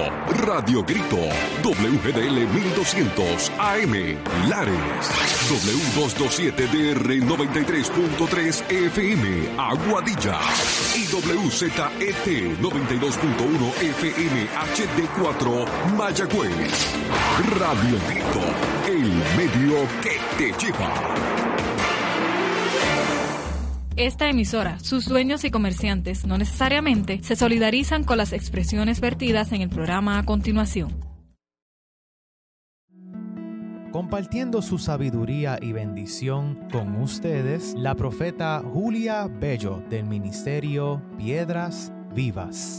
Radio Grito, WGDL 1200 AM, Lares, W227DR 93.3 FM, Aguadilla, y WZET 92.1 FM HD4, Mayagüez. Radio Grito, el medio que te lleva. Esta emisora, sus dueños y comerciantes no necesariamente se solidarizan con las expresiones vertidas en el programa a continuación. Compartiendo su sabiduría y bendición con ustedes, la profeta Julia Bello del Ministerio Piedras Vivas.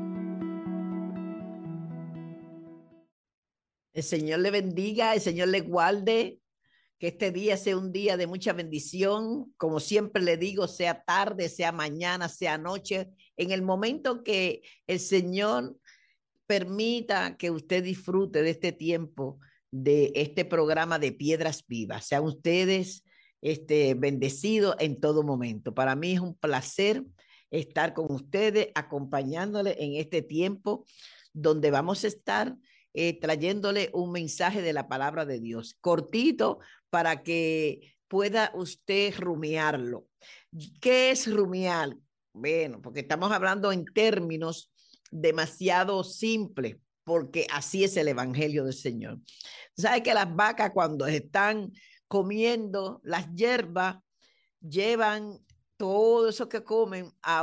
El Señor le bendiga, el Señor le guarde. Que este día sea un día de mucha bendición, como siempre le digo, sea tarde, sea mañana, sea noche, en el momento que el Señor permita que usted disfrute de este tiempo, de este programa de Piedras Vivas. Sean ustedes bendecidos en todo momento. Para mí es un placer estar con ustedes, acompañándoles en este tiempo donde vamos a estar trayéndole un mensaje de la palabra de Dios, cortito, para que pueda usted rumiarlo. ¿Qué es rumiar? Bueno, porque estamos hablando en términos demasiado simples, porque así es el evangelio del Señor. ¿Sabe que las vacas cuando están comiendo las hierbas, llevan todo eso que comen a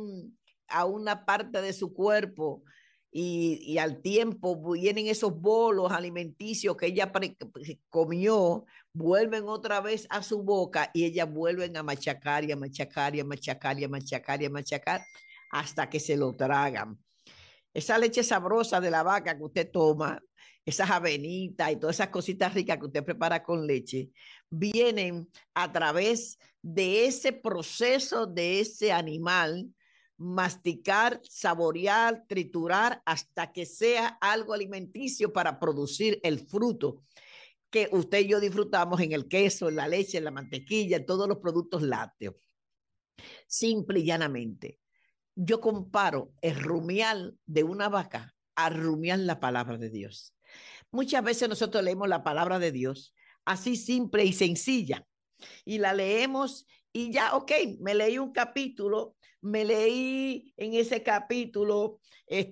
una parte de su cuerpo? Y al tiempo vienen esos bolos alimenticios que ella comió, vuelven otra vez a su boca y ellas vuelven a machacar y a machacar y a machacar y a machacar y a machacar hasta que se lo tragan. Esa leche sabrosa de la vaca que usted toma, esas avenitas y todas esas cositas ricas que usted prepara con leche, vienen a través de ese proceso de ese animal, masticar, saborear, triturar hasta que sea algo alimenticio para producir el fruto que usted y yo disfrutamos en el queso, en la leche, en la mantequilla, en todos los productos lácteos. Simple y llanamente, yo comparo el rumiar de una vaca a rumiar la palabra de Dios. Muchas veces nosotros leemos la palabra de Dios así simple y sencilla y la leemos y ya, ok, me leí un capítulo, me leí en ese capítulo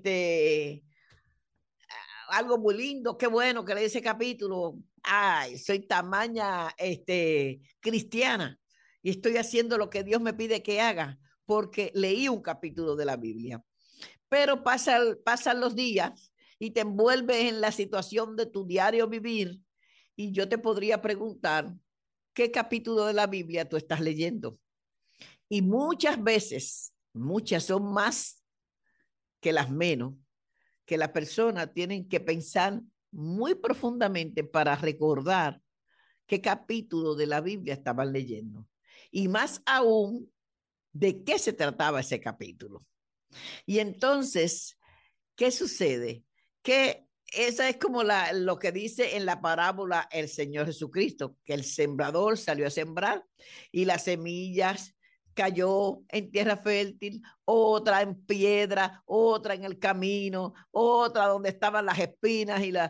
algo muy lindo, qué bueno que leí ese capítulo. Ay, soy tamaña cristiana y estoy haciendo lo que Dios me pide que haga porque leí un capítulo de la Biblia. Pero pasan los días y te envuelves en la situación de tu diario vivir y yo te podría preguntar, ¿qué capítulo de la Biblia tú estás leyendo? Y muchas veces, muchas son más que las menos, que las personas tienen que pensar muy profundamente para recordar qué capítulo de la Biblia estaban leyendo. Y más aún, de qué se trataba ese capítulo. Y entonces, ¿qué sucede? Que esa es como lo que dice en la parábola el Señor Jesucristo, que el sembrador salió a sembrar y las semillas cayó en tierra fértil, otra en piedra, otra en el camino, otra donde estaban las espinas y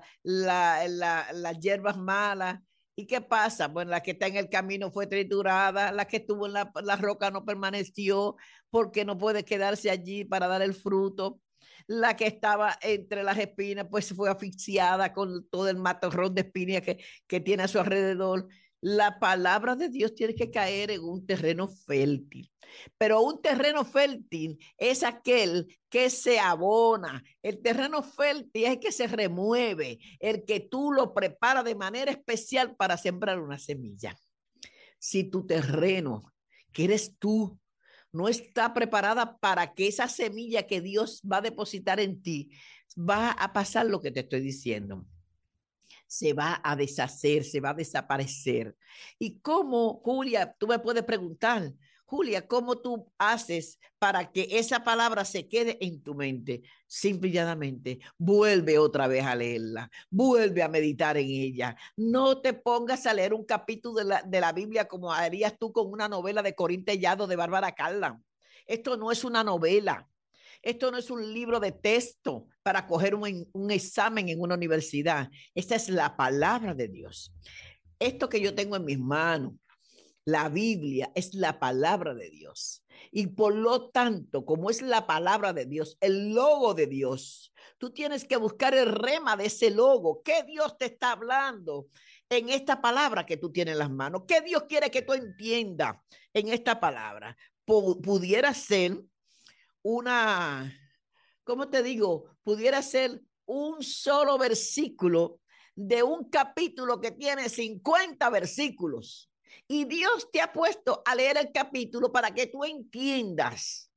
las hierbas malas. ¿Y qué pasa? Bueno, la que está en el camino fue triturada, la que estuvo en la roca no permaneció porque no puede quedarse allí para dar el fruto. La que estaba entre las espinas, pues fue asfixiada con todo el matorrón de espinas que tiene a su alrededor. La palabra de Dios tiene que caer en un terreno fértil, pero un terreno fértil es aquel que se abona. El terreno fértil es el que se remueve, el que tú lo preparas de manera especial para sembrar una semilla. Si tu terreno, que eres tú, no está preparada para que esa semilla que Dios va a depositar en ti, va a pasar lo que te estoy diciendo. Se va a deshacer, se va a desaparecer. ¿Y cómo, Julia? Tú me puedes preguntar, Julia, ¿cómo tú haces para que esa palabra se quede en tu mente? Simple y llanamente, vuelve otra vez a leerla, vuelve a meditar en ella. No te pongas a leer un capítulo de la Biblia como harías tú con una novela de Corín Tellado de Bárbara Carla. Esto no es una novela. Esto no es un libro de texto para coger un examen en una universidad. Esta es la palabra de Dios. Esto que yo tengo en mis manos, la Biblia, es la palabra de Dios. Y por lo tanto, como es la palabra de Dios, el logo de Dios, tú tienes que buscar el rema de ese logo. ¿Qué Dios te está hablando en esta palabra que tú tienes en las manos? ¿Qué Dios quiere que tú entiendas en esta palabra? Pudiera ser una, ¿cómo te digo? Pudiera ser un solo versículo de un capítulo que tiene 50 versículos. Y Dios te ha puesto a leer el capítulo para que tú entiendas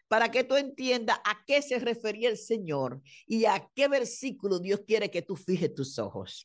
a qué se refería el Señor y a qué versículo Dios quiere que tú fijes tus ojos.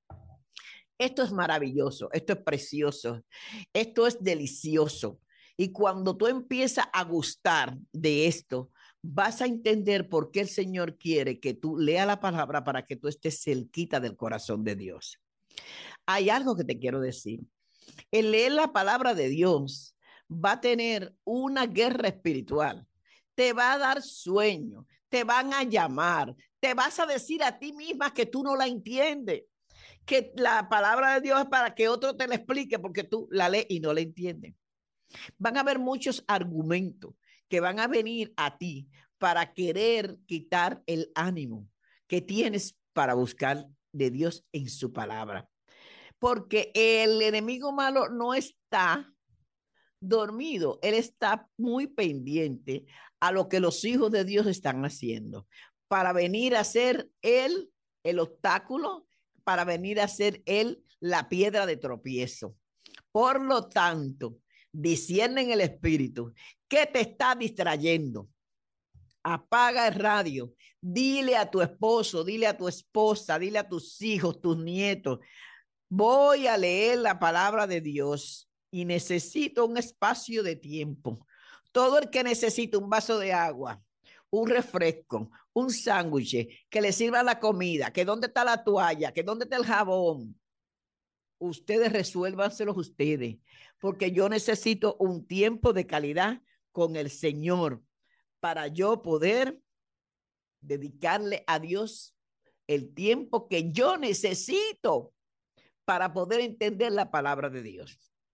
Esto es maravilloso, esto es precioso, esto es delicioso. Y cuando tú empiezas a gustar de esto, vas a entender por qué el Señor quiere que tú leas la palabra para que tú estés cerquita del corazón de Dios. Hay algo que te quiero decir. El leer la palabra de Dios va a tener una guerra espiritual. Te va a dar sueño, te van a llamar, te vas a decir a ti misma que tú no la entiendes, que la palabra de Dios es para que otro te la explique porque tú la lees y no la entiendes. Van a haber muchos argumentos que van a venir a ti para querer quitar el ánimo que tienes para buscar de Dios en su palabra. Porque el enemigo malo no está dormido, él está muy pendiente a lo que los hijos de Dios están haciendo para venir a ser él el obstáculo, para venir a ser él la piedra de tropiezo. Por lo tanto, discierne en el espíritu, ¿qué te está distrayendo? Apaga el radio, dile a tu esposo, dile a tu esposa, dile a tus hijos, tus nietos, voy a leer la palabra de Dios y necesito un espacio de tiempo. Todo el que necesita un vaso de agua, un refresco, un sándwich, que le sirva la comida, que dónde está la toalla, que dónde está el jabón, ustedes resuélvanselos ustedes, porque yo necesito un tiempo de calidad con el Señor para yo poder dedicarle a Dios el tiempo que yo necesito para poder entender la palabra de Dios.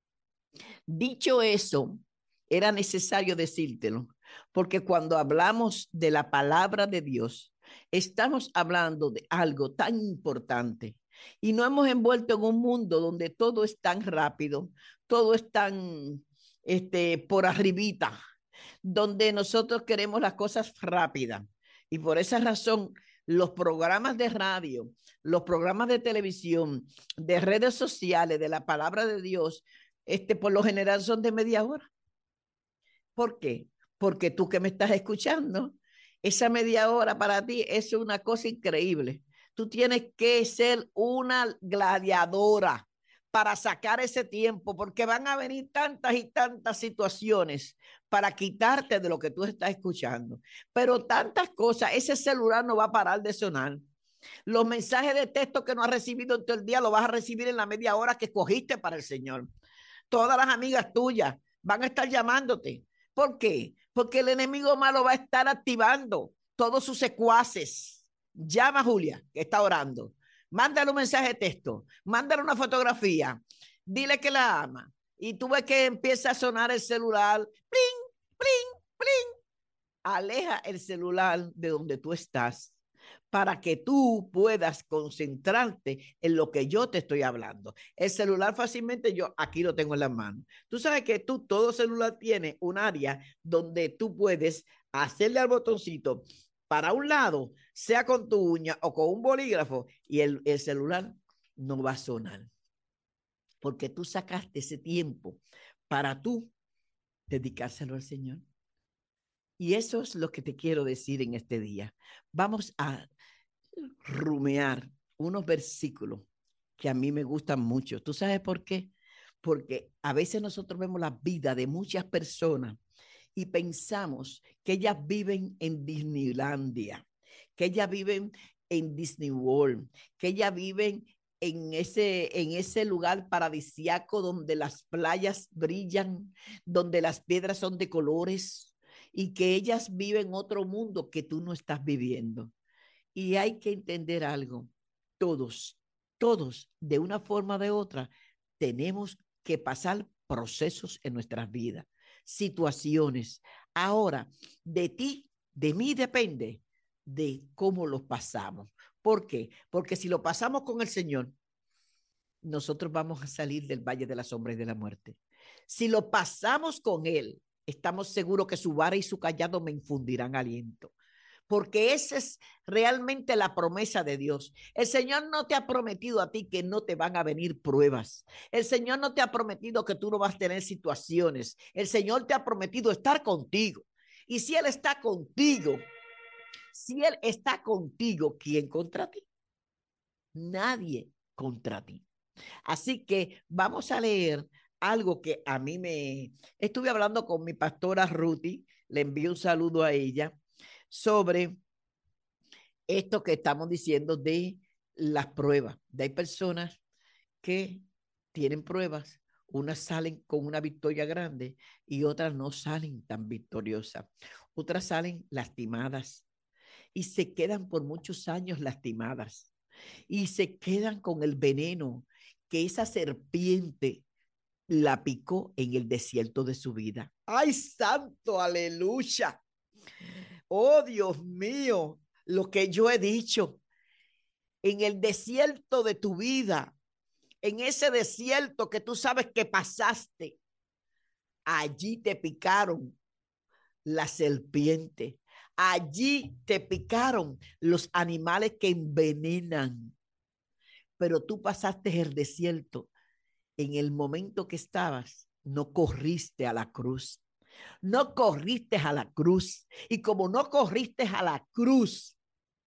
Dicho eso, era necesario decírtelo, porque cuando hablamos de la palabra de Dios, estamos hablando de algo tan importante y nos hemos envuelto en un mundo donde todo es tan rápido, todo es tan por arribita, donde nosotros queremos las cosas rápidas. Y por esa razón, los programas de radio, los programas de televisión, de redes sociales, de la palabra de Dios, por lo general son de media hora. ¿Por qué? Porque tú que me estás escuchando, esa media hora para ti es una cosa increíble. Tú tienes que ser una gladiadora para sacar ese tiempo, porque van a venir tantas y tantas situaciones para quitarte de lo que tú estás escuchando. Pero tantas cosas, ese celular no va a parar de sonar. Los mensajes de texto que no has recibido en todo el día lo vas a recibir en la media hora que escogiste para el Señor. Todas las amigas tuyas van a estar llamándote. ¿Por qué? Porque el enemigo malo va a estar activando todos sus secuaces. Llama a Julia, que está orando. Mándale un mensaje de texto. Mándale una fotografía. Dile que la ama. Y tú ves que empieza a sonar el celular. ¡Pling, pling, pling! Aleja el celular de donde tú estás para que tú puedas concentrarte en lo que yo te estoy hablando. El celular fácilmente yo aquí lo tengo en la mano. Tú sabes que todo celular tiene un área donde tú puedes hacerle al botoncito para un lado, sea con tu uña o con un bolígrafo, y el celular no va a sonar. Porque tú sacaste ese tiempo para tú dedicárselo al Señor. Y eso es lo que te quiero decir en este día. Vamos a rumear unos versículos que a mí me gustan mucho. ¿Tú sabes por qué? Porque a veces nosotros vemos la vida de muchas personas y pensamos que ellas viven en Disneylandia, que ellas viven en Disney World, que ellas viven en ese lugar paradisíaco donde las playas brillan, donde las piedras son de colores y que ellas viven otro mundo que tú no estás viviendo. Y hay que entender algo. Todos, de una forma o de otra, tenemos que pasar procesos en nuestras vidas, situaciones. Ahora, de ti, de mí depende de cómo los pasamos. ¿Por qué? Porque si lo pasamos con el Señor, nosotros vamos a salir del valle de la sombra y de la muerte. Si lo pasamos con Él, estamos seguros que su vara y su callado me infundirán aliento, porque esa es realmente la promesa de Dios. El Señor no te ha prometido a ti que no te van a venir pruebas. El Señor no te ha prometido que tú no vas a tener situaciones. El Señor te ha prometido estar contigo. Y si Él está contigo, ¿quién contra ti? Nadie contra ti. Así que vamos a leer algo que a mí me... Estuve hablando con mi pastora Ruthie, le envío un saludo a ella, sobre esto que estamos diciendo de las pruebas. Hay personas que tienen pruebas, unas salen con una victoria grande y otras no salen tan victoriosas. Otras salen lastimadas y se quedan por muchos años lastimadas y se quedan con el veneno que esa serpiente la picó en el desierto de su vida. ¡Ay, santo, aleluya! Oh, Dios mío, lo que yo he dicho, en el desierto de tu vida, en ese desierto que tú sabes que pasaste, allí te picaron la serpiente, allí te picaron los animales que envenenan, pero tú pasaste el desierto. En el momento que estabas, no corriste a la cruz. No corriste a la cruz. Y como no corriste a la cruz,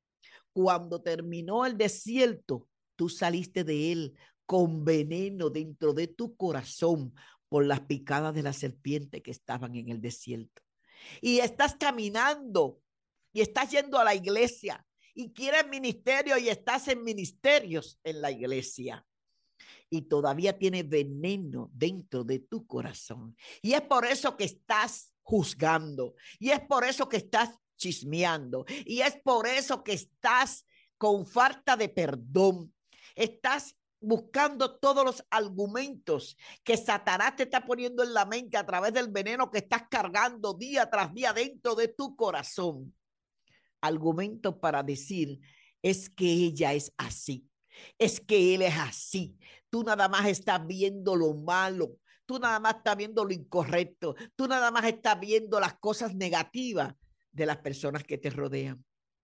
cuando terminó el desierto, tú saliste de él con veneno dentro de tu corazón por las picadas de la serpiente que estaban en el desierto. Y estás caminando y estás yendo a la iglesia y quieres ministerio y estás en ministerios en la iglesia y todavía tiene veneno dentro de tu corazón. Y es por eso que estás juzgando. Y es por eso que estás chismeando. Y es por eso que estás con falta de perdón. Estás buscando todos los argumentos que Satanás te está poniendo en la mente a través del veneno que estás cargando día tras día dentro de tu corazón. Argumentos para decir, es que ella es así, es que él es así. Tú nada más estás viendo lo malo, tú nada más estás viendo lo incorrecto, tú nada más estás viendo las cosas negativas de las personas que te rodean.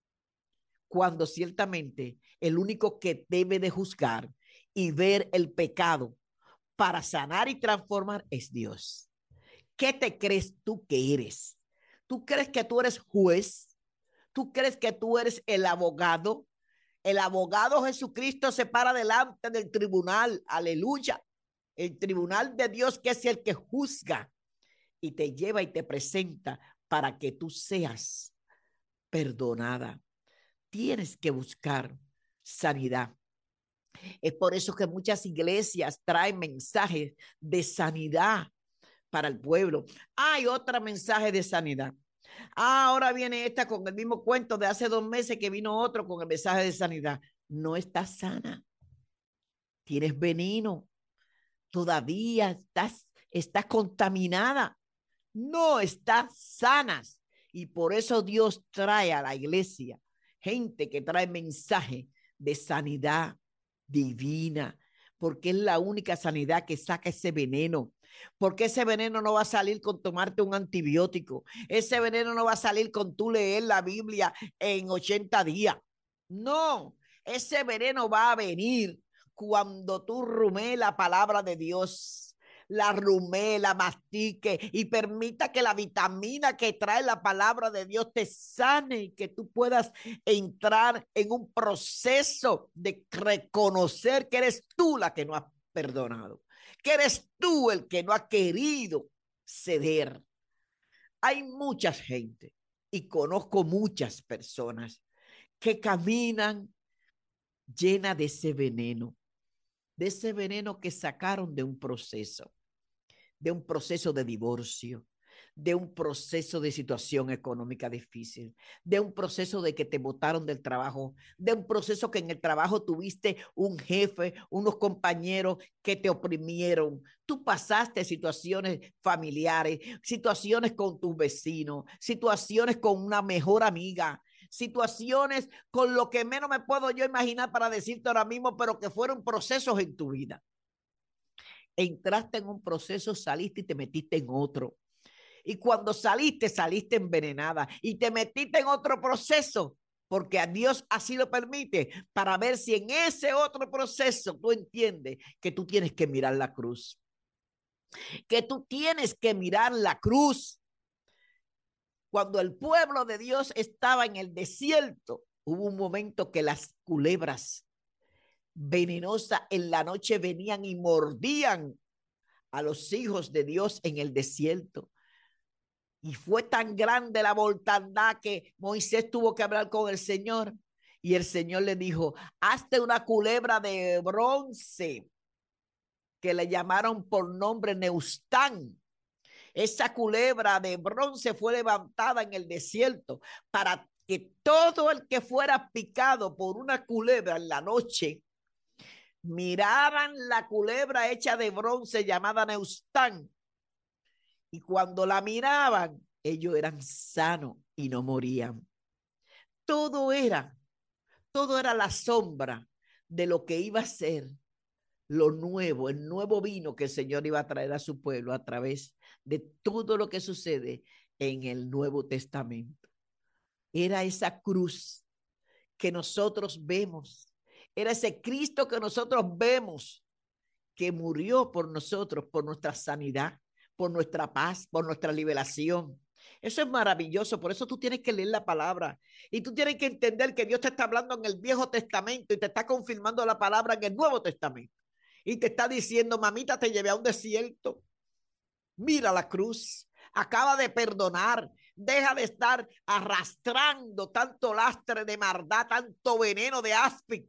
Cuando ciertamente el único que debe de juzgar y ver el pecado para sanar y transformar es Dios. ¿Qué te crees tú que eres? ¿Tú crees que tú eres juez? ¿Tú crees que tú eres el abogado? El abogado Jesucristo se para delante del tribunal, aleluya, el tribunal de Dios, que es el que juzga y te lleva y te presenta para que tú seas perdonada. Tienes que buscar sanidad. Es por eso que muchas iglesias traen mensajes de sanidad para el pueblo. Hay otro mensaje de sanidad. Ahora viene esta con el mismo cuento de hace 2 meses que vino otro con el mensaje de sanidad. No estás sana, tienes veneno, todavía estás contaminada, no estás sanas. Y por eso Dios trae a la iglesia gente que trae mensaje de sanidad divina, porque es la única sanidad que saca ese veneno. Porque ese veneno no va a salir con tomarte un antibiótico. Ese veneno no va a salir con tú leer la Biblia en 80 días. No, ese veneno va a venir cuando tú rumes la palabra de Dios, la rumé, la mastique y permita que la vitamina que trae la palabra de Dios te sane y que tú puedas entrar en un proceso de reconocer que eres tú la que no has perdonado, que eres tú el que no ha querido ceder. Hay mucha gente y conozco muchas personas que caminan llena de ese veneno que sacaron de un proceso de divorcio, de un proceso de situación económica difícil, de un proceso de que te botaron del trabajo, de un proceso que en el trabajo tuviste un jefe, unos compañeros que te oprimieron. Tú pasaste situaciones familiares, situaciones con tus vecinos, situaciones con una mejor amiga, situaciones con lo que menos me puedo yo imaginar para decirte ahora mismo, pero que fueron procesos en tu vida. Entraste en un proceso, saliste y te metiste en otro. Y cuando saliste, saliste envenenada y te metiste en otro proceso, porque a Dios así lo permite, para ver si en ese otro proceso tú entiendes que tú tienes que mirar la cruz. Que tú tienes que mirar la cruz. Cuando el pueblo de Dios estaba en el desierto, hubo un momento que las culebras venenosas en la noche venían y mordían a los hijos de Dios en el desierto. Y fue tan grande la mortandad que Moisés tuvo que hablar con el Señor. Y el Señor le dijo, hazte una culebra de bronce, que le llamaron por nombre Neustán. Esa culebra de bronce fue levantada en el desierto para que todo el que fuera picado por una culebra en la noche, miraran la culebra hecha de bronce llamada Neustán. Y cuando la miraban, ellos eran sanos y no morían. Todo era, todo era la sombra de lo que iba a ser lo nuevo, el nuevo vino que el Señor iba a traer a su pueblo a través de todo lo que sucede en el Nuevo Testamento. Era esa cruz que nosotros vemos, era ese Cristo que nosotros vemos, que murió por nosotros, por nuestra sanidad, por nuestra paz, por nuestra liberación. Eso es maravilloso, por eso tú tienes que leer la palabra y tú tienes que entender que Dios te está hablando en el Viejo Testamento y te está confirmando la palabra en el Nuevo Testamento. Y te está diciendo, mamita, te llevé a un desierto. Mira la cruz, acaba de perdonar, deja de estar arrastrando tanto lastre de maldad, tanto veneno de áspid,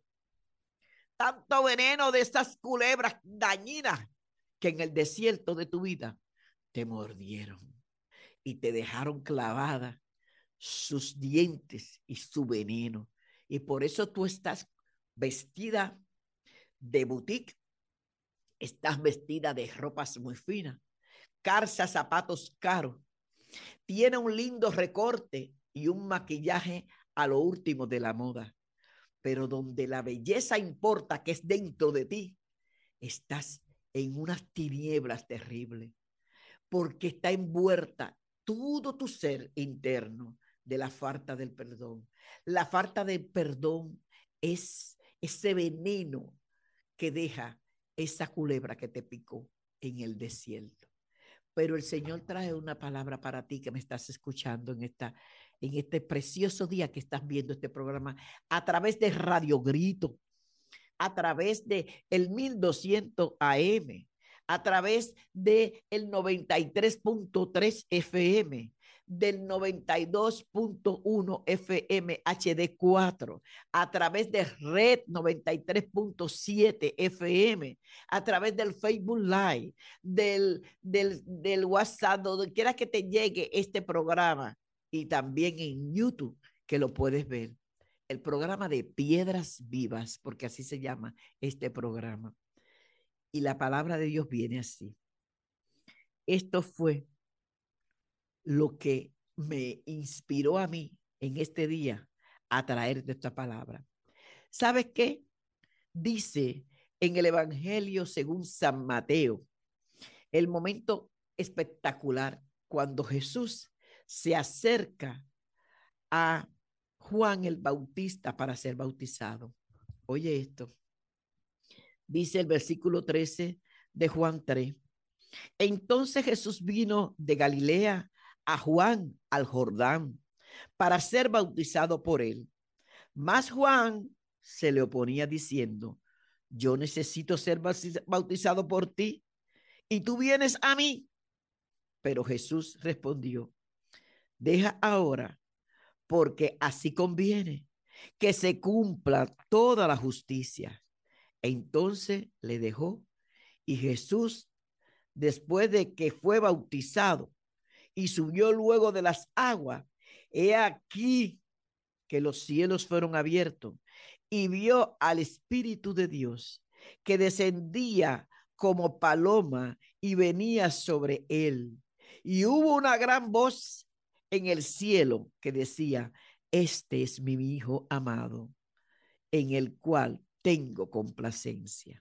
tanto veneno de estas culebras dañinas que en el desierto de tu vida te mordieron y te dejaron clavada sus dientes y su veneno. Y por eso tú estás vestida de boutique, estás vestida de ropas muy finas, calza zapatos caros, tiene un lindo recorte y un maquillaje a lo último de la moda. Pero donde la belleza importa, que es dentro de ti, estás en unas tinieblas terribles, porque está envuelta todo tu ser interno de la falta del perdón. La falta del perdón es ese veneno que deja esa culebra que te picó en el desierto. Pero el Señor trae una palabra para ti que me estás escuchando en este precioso día que estás viendo este programa a través de Radio Grito, a través de el 1200 AM, a través de el 93.3 FM, del 92.1 FM HD4, a través de Red 93.7 FM, a través del Facebook Live, del WhatsApp, donde quiera que te llegue este programa, y también en YouTube, que lo puedes ver. El programa de Piedras Vivas, porque así se llama este programa. Y la palabra de Dios viene así. Esto fue lo que me inspiró a mí en este día a traerte esta palabra. ¿Sabes qué? Dice en el Evangelio según San Mateo, el momento espectacular cuando Jesús se acerca a Juan el Bautista para ser bautizado. Oye esto. Dice el versículo 13 de Juan 3. Entonces Jesús vino de Galilea a Juan al Jordán para ser bautizado por él. Mas Juan se le oponía diciendo, yo necesito ser bautizado por ti y tú vienes a mí. Pero Jesús respondió, deja ahora, porque así conviene que se cumpla toda la justicia. Entonces le dejó y Jesús, después de que fue bautizado y subió luego de las aguas, he aquí que los cielos fueron abiertos y vio al Espíritu de Dios que descendía como paloma y venía sobre él. Y hubo una gran voz en el cielo que decía: este es mi hijo amado, en el cual tengo complacencia.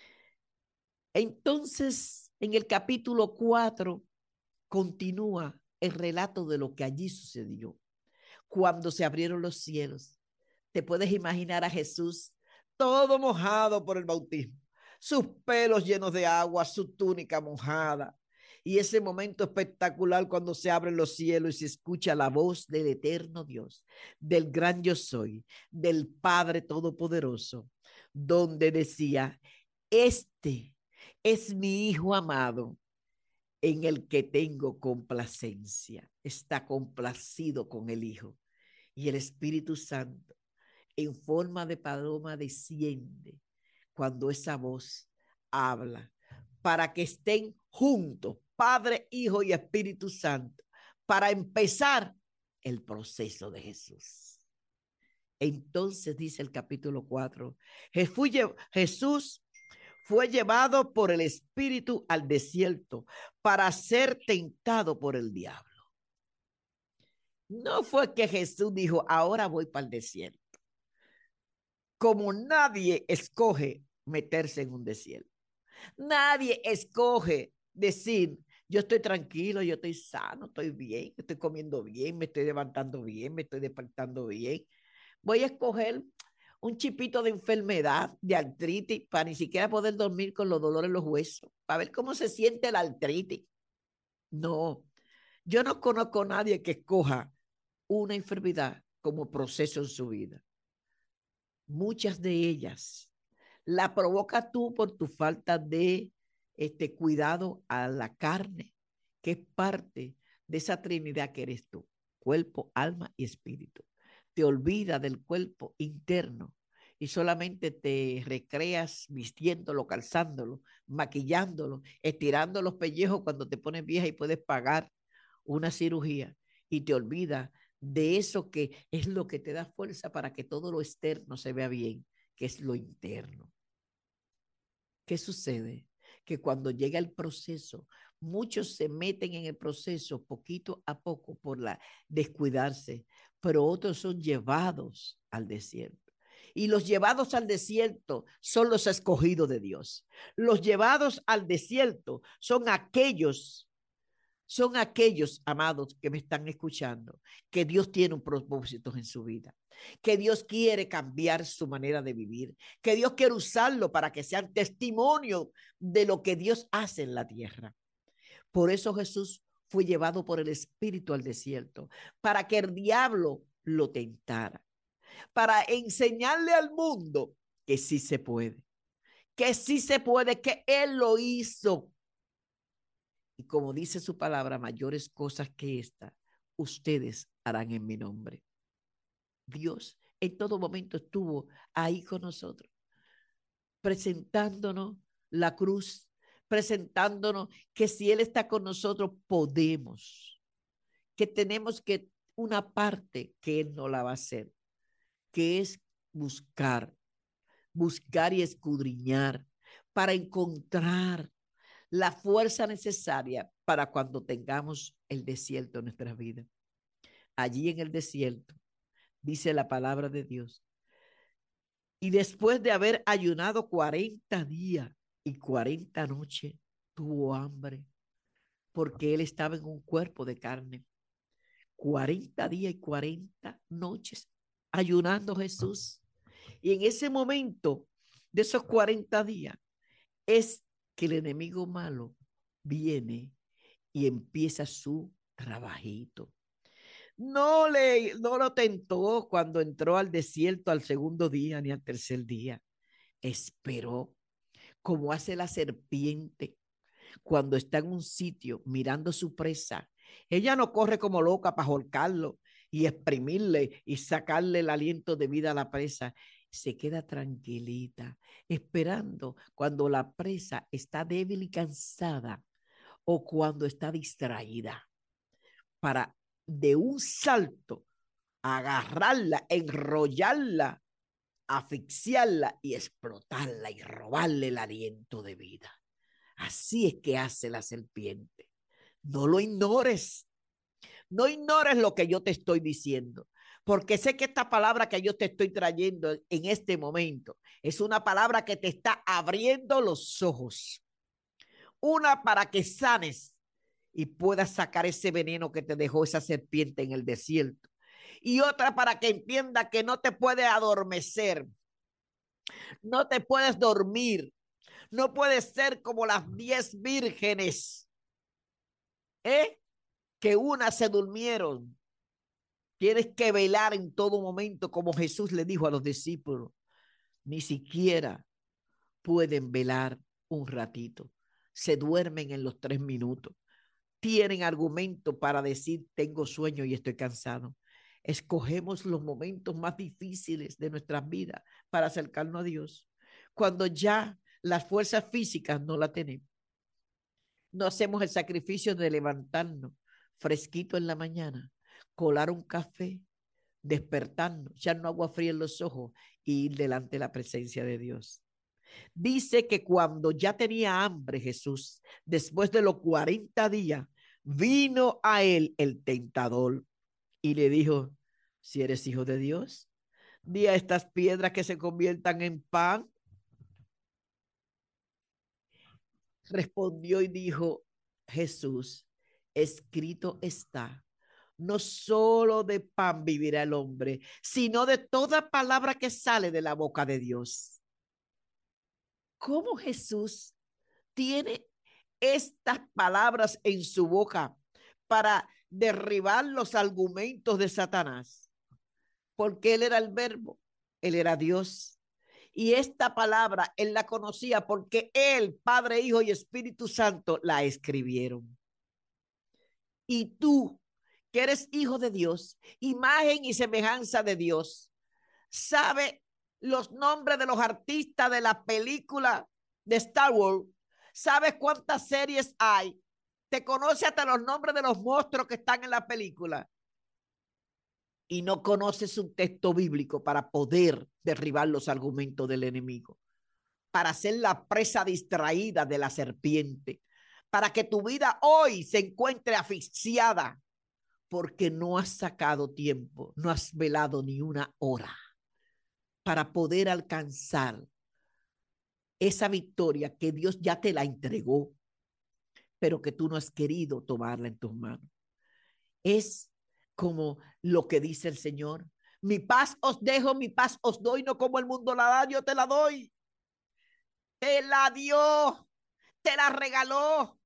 Entonces, en el capítulo 4 continúa el relato de lo que allí sucedió cuando se abrieron los cielos. Te puedes imaginar a Jesús todo mojado por el bautismo, sus pelos llenos de agua, su túnica mojada. Y ese momento espectacular cuando se abren los cielos y se escucha la voz del eterno Dios, del gran yo soy, del Padre Todopoderoso, donde decía: este es mi Hijo amado, en el que tengo complacencia. Está complacido con el Hijo. Y el Espíritu Santo, en forma de paloma, desciende cuando esa voz habla, para que estén juntos, Padre, Hijo y Espíritu Santo, para empezar el proceso de Jesús. Entonces dice el capítulo 4, Jesús fue llevado por el Espíritu al desierto para ser tentado por el diablo. No fue que Jesús dijo: ahora voy para el desierto. Como nadie escoge meterse en un desierto. Nadie escoge decir: yo estoy tranquilo, yo estoy sano, estoy bien, estoy comiendo bien, me estoy levantando bien, me estoy despertando bien. Voy a escoger un chipito de enfermedad, de artritis, para ni siquiera poder dormir con los dolores en los huesos, para ver cómo se siente la artritis. No, yo no conozco a nadie que escoja una enfermedad como proceso en su vida. Muchas de ellas la provoca tú por tu falta de cuidado a la carne, que es parte de esa trinidad que eres tú: cuerpo, alma y espíritu. Te olvidas del cuerpo interno y solamente te recreas vistiéndolo, calzándolo, maquillándolo, estirando los pellejos cuando te pones vieja y puedes pagar una cirugía, y te olvidas de eso que es lo que te da fuerza para que todo lo externo se vea bien, que es lo interno. ¿Qué sucede? Que cuando llega el proceso, muchos se meten en el proceso poquito a poco por la descuidarse, pero otros son llevados al desierto. Y los llevados al desierto son los escogidos de Dios. Los llevados al desierto son aquellos, amados, que me están escuchando, que Dios tiene un propósito en su vida, que Dios quiere cambiar su manera de vivir, que Dios quiere usarlo para que sean testimonio de lo que Dios hace en la tierra. Por eso Jesús fue llevado por el Espíritu al desierto, para que el diablo lo tentara, para enseñarle al mundo que sí se puede, que Él lo hizo. Y como dice su palabra: mayores cosas que esta ustedes harán en mi nombre. Dios en todo momento estuvo ahí con nosotros, presentándonos la cruz, presentándonos que si Él está con nosotros podemos, que tenemos que una parte que Él no la va a hacer, que es buscar y escudriñar para encontrar la fuerza necesaria para cuando tengamos el desierto en nuestra vida. Allí en el desierto, dice la palabra de Dios, y después de haber ayunado 40 días y 40 noches, tuvo hambre, porque él estaba en un cuerpo de carne. 40 días y 40 noches ayunando Jesús. Y en ese momento de esos 40 días es que el enemigo malo viene y empieza su trabajito. No lo tentó cuando entró al desierto al segundo día ni al tercer día. Esperó, como hace la serpiente cuando está en un sitio mirando su presa. Ella no corre como loca para ahorcarlo y exprimirle y sacarle el aliento de vida a la presa. Se queda tranquilita, esperando cuando la presa está débil y cansada o cuando está distraída. para de un salto agarrarla, enrollarla, asfixiarla y explotarla y robarle el aliento de vida. Así es que hace la serpiente. No lo ignores. No ignores lo que yo te estoy diciendo, porque sé que esta palabra que yo te estoy trayendo en este momento es una palabra que te está abriendo los ojos. Una para que sanes y puedas sacar ese veneno que te dejó esa serpiente en el desierto. Y otra para que entienda que no te puede adormecer, no te puedes dormir, no puedes ser como las 10 vírgenes, ¿eh? Que unas se durmieron. Tienes que velar en todo momento, como Jesús le dijo a los discípulos. Ni siquiera pueden velar un ratito. Se duermen en los 3 minutos. Tienen argumento para decir, tengo sueño y estoy cansado. Escogemos los momentos más difíciles de nuestras vidas para acercarnos a Dios. Cuando ya las fuerzas físicas no las tenemos. No hacemos el sacrificio de levantarnos fresquito en la mañana, colar un café, despertarnos, echarnos agua fría en los ojos y ir delante de la presencia de Dios. Dice que cuando ya tenía hambre Jesús, después de los 40 días, vino a él el tentador y le dijo, si eres hijo de Dios, di a estas piedras que se conviertan en pan. Respondió y dijo Jesús, escrito está, no solo de pan vivirá el hombre, sino de toda palabra que sale de la boca de Dios. ¿Cómo Jesús tiene estas palabras en su boca para derribar los argumentos de Satanás? Porque él era el verbo, él era Dios. Y esta palabra él la conocía porque él, Padre, Hijo y Espíritu Santo, la escribieron. Y tú, que eres hijo de Dios, imagen y semejanza de Dios, sabe los nombres de los artistas de la película de Star Wars, sabes cuántas series hay, te conoce hasta los nombres de los monstruos que están en la película y no conoces un texto bíblico para poder derribar los argumentos del enemigo, para ser la presa distraída de la serpiente, para que tu vida hoy se encuentre asfixiada porque no has sacado tiempo, no has velado ni una hora para poder alcanzar esa victoria que Dios ya te la entregó, pero que tú no has querido tomarla en tus manos. Es como lo que dice el Señor. Mi paz os dejo, mi paz os doy, no como el mundo la da, yo te la doy. Te la dio, te la regaló.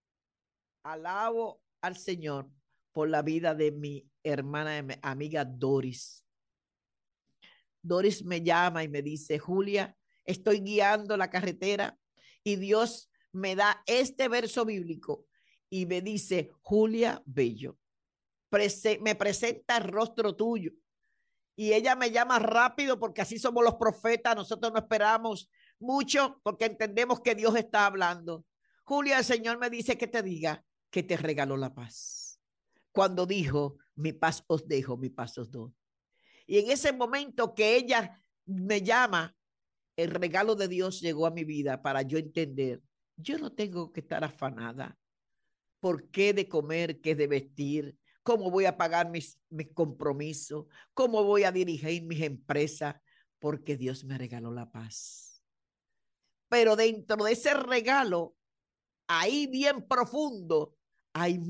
Alabo al Señor por la vida de mi hermana, mi amiga Doris. Doris me llama y me dice, Julia, estoy guiando la carretera y Dios me da este verso bíblico y me dice, Julia Bello, me presenta el rostro tuyo. Y ella me llama rápido porque así somos los profetas, nosotros no esperamos mucho porque entendemos que Dios está hablando. Julia, el Señor me dice que te diga que te regaló la paz. Cuando dijo, mi paz os dejo, mi paz os doy. Y en ese momento que ella me llama, el regalo de Dios llegó a mi vida para yo entender, yo no tengo que estar afanada. ¿Por qué de comer, qué de vestir? ¿Cómo voy a pagar mis compromisos? ¿Cómo voy a dirigir mis empresas? Porque Dios me regaló la paz. Pero dentro de ese regalo, ahí bien profundo, hay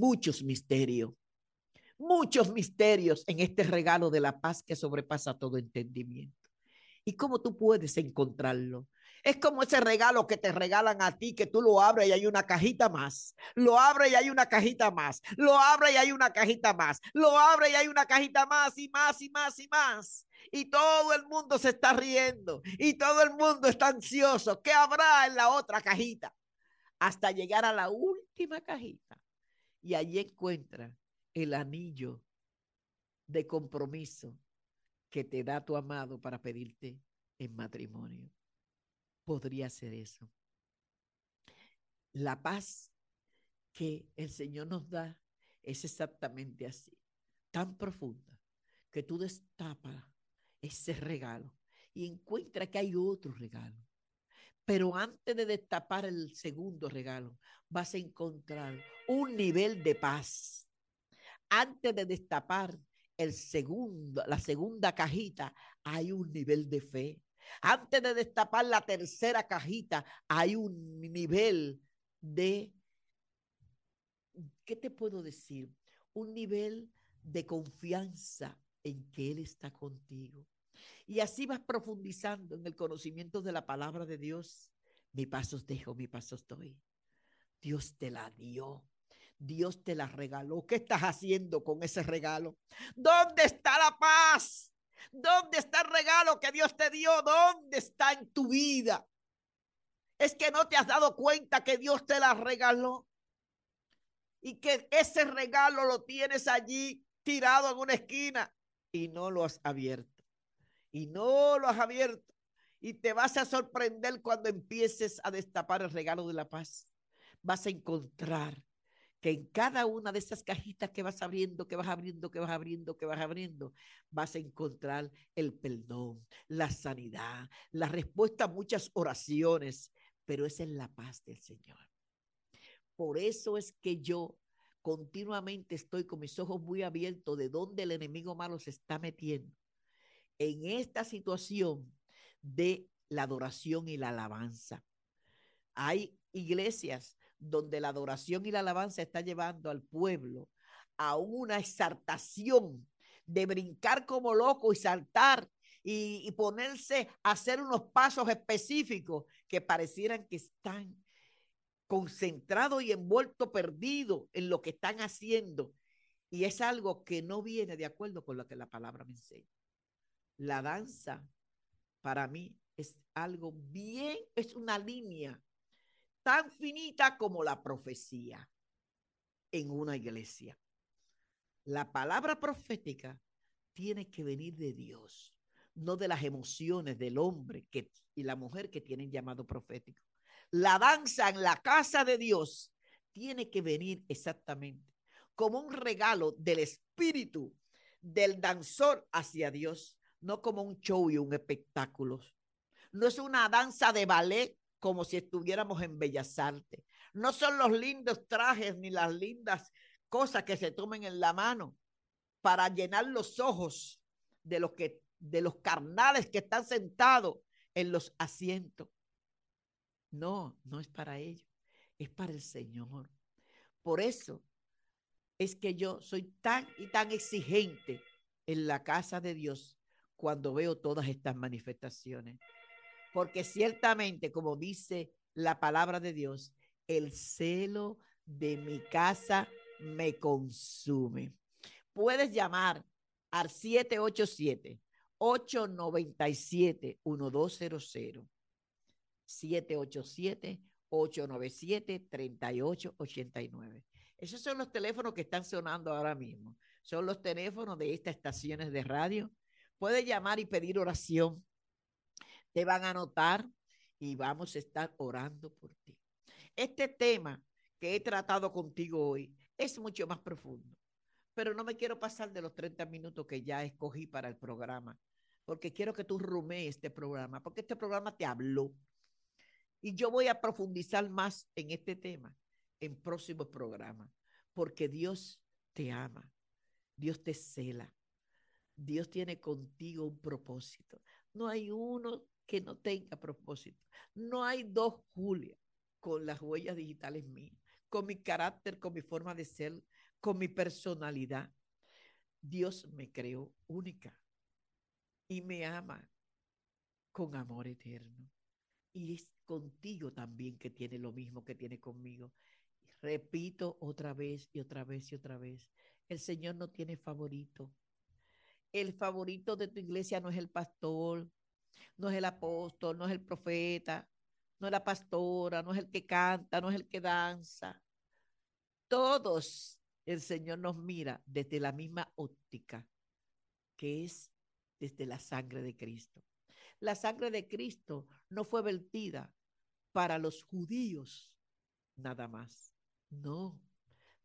muchos misterios en este regalo de la paz que sobrepasa todo entendimiento. ¿Y cómo tú puedes encontrarlo? Es como ese regalo que te regalan a ti, que tú lo abres y hay una cajita más. Lo abres y hay una cajita más. Lo abres y hay una cajita más. Lo abres y hay una cajita más y más y más y más. Y todo el mundo se está riendo y todo el mundo está ansioso. ¿Qué habrá en la otra cajita? Hasta llegar a la última cajita. Y allí encuentra el anillo de compromiso que te da tu amado para pedirte en matrimonio. Podría ser eso. La paz que el Señor nos da es exactamente así, tan profunda, que tú destapas ese regalo y encuentras que hay otro regalo. Pero antes de destapar el segundo regalo, vas a encontrar un nivel de paz. Antes de destapar la segunda cajita, hay un nivel de fe. Antes de destapar la tercera cajita, hay un nivel de, ¿qué te puedo decir? Un nivel de confianza en que Él está contigo. Y así vas profundizando en el conocimiento de la palabra de Dios. Mi paso os dejo, mi paso os doy. Dios te la dio. Dios te la regaló. ¿Qué estás haciendo con ese regalo? ¿Dónde está la paz? ¿Dónde está el regalo que Dios te dio? ¿Dónde está en tu vida? Es que no te has dado cuenta que Dios te la regaló y que ese regalo lo tienes allí tirado en una esquina y no lo has abierto. Y no lo has abierto. Y te vas a sorprender cuando empieces a destapar el regalo de la paz. Vas a encontrar que en cada una de esas cajitas que vas abriendo, que vas abriendo, que vas abriendo, que vas abriendo, vas a encontrar el perdón, la sanidad, la respuesta a muchas oraciones, pero esa es la paz del Señor. Por eso es que yo continuamente estoy con mis ojos muy abiertos de dónde el enemigo malo se está metiendo en esta situación de la adoración y la alabanza. Hay iglesias donde la adoración y la alabanza está llevando al pueblo a una exaltación de brincar como loco y saltar y ponerse a hacer unos pasos específicos que parecieran que están concentrados y envueltos, perdidos en lo que están haciendo. Y es algo que no viene de acuerdo con lo que la palabra me enseña. La danza para mí es algo bien, es una línea tan finita como la profecía en una iglesia. La palabra profética tiene que venir de Dios, no de las emociones del hombre y la mujer que tienen llamado profético. La danza en la casa de Dios tiene que venir exactamente como un regalo del espíritu del danzor hacia Dios, no como un show y un espectáculo. No es una danza de ballet como si estuviéramos en Bellas Artes. No son los lindos trajes ni las lindas cosas que se tomen en la mano para llenar los ojos de los carnales que están sentados en los asientos. No, no es para ellos, es para el Señor. Por eso es que yo soy tan y tan exigente en la casa de Dios cuando veo todas estas manifestaciones. Porque ciertamente, como dice la palabra de Dios, el celo de mi casa me consume. Puedes llamar al 787-897-1200. 787-897-3889. Esos son los teléfonos que están sonando ahora mismo. Son los teléfonos de estas estaciones de radio. Puedes llamar y pedir oración. Te van a anotar y vamos a estar orando por ti. Este tema que he tratado contigo hoy es mucho más profundo, pero no me quiero pasar de los 30 minutos que ya escogí para el programa, porque quiero que tú rumees este programa, porque este programa te habló. Y yo voy a profundizar más en este tema en próximos programas, porque Dios te ama, Dios te cela, Dios tiene contigo un propósito. No hay uno que no tenga propósito. No hay dos Julia con las huellas digitales mías, con mi carácter, con mi forma de ser, con mi personalidad. Dios me creó única y me ama con amor eterno. Y es contigo también que tiene lo mismo que tiene conmigo. Repito otra vez y otra vez y otra vez. El Señor no tiene favorito. El favorito de tu iglesia no es el pastor, no es el apóstol, no es el profeta, no es la pastora, no es el que canta, no es el que danza. Todos el Señor nos mira desde la misma óptica, que es desde la sangre de Cristo. La sangre de Cristo no fue vertida para los judíos nada más. No,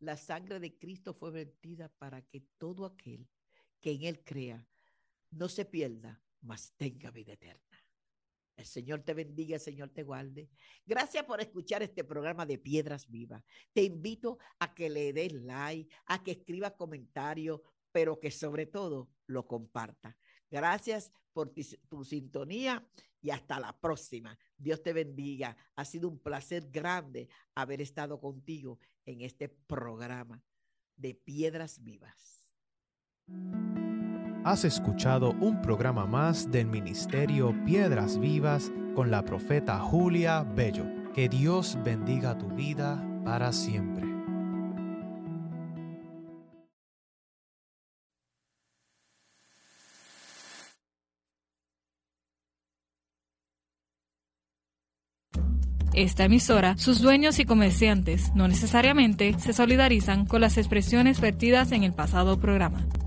La sangre de Cristo fue vertida para que todo aquel que en Él crea no se pierda, mas tenga vida eterna. El Señor te bendiga, el Señor te guarde. Gracias por escuchar este programa de Piedras Vivas. Te invito a que le des like, a que escribas comentarios, pero que sobre todo lo compartas. Gracias por tu sintonía y hasta la próxima. Dios te bendiga. Ha sido un placer grande haber estado contigo en este programa de Piedras Vivas. Has escuchado un programa más del Ministerio Piedras Vivas con la profeta Julia Bello. Que Dios bendiga tu vida para siempre. Esta emisora, sus dueños y comerciantes no necesariamente se solidarizan con las expresiones vertidas en el pasado programa.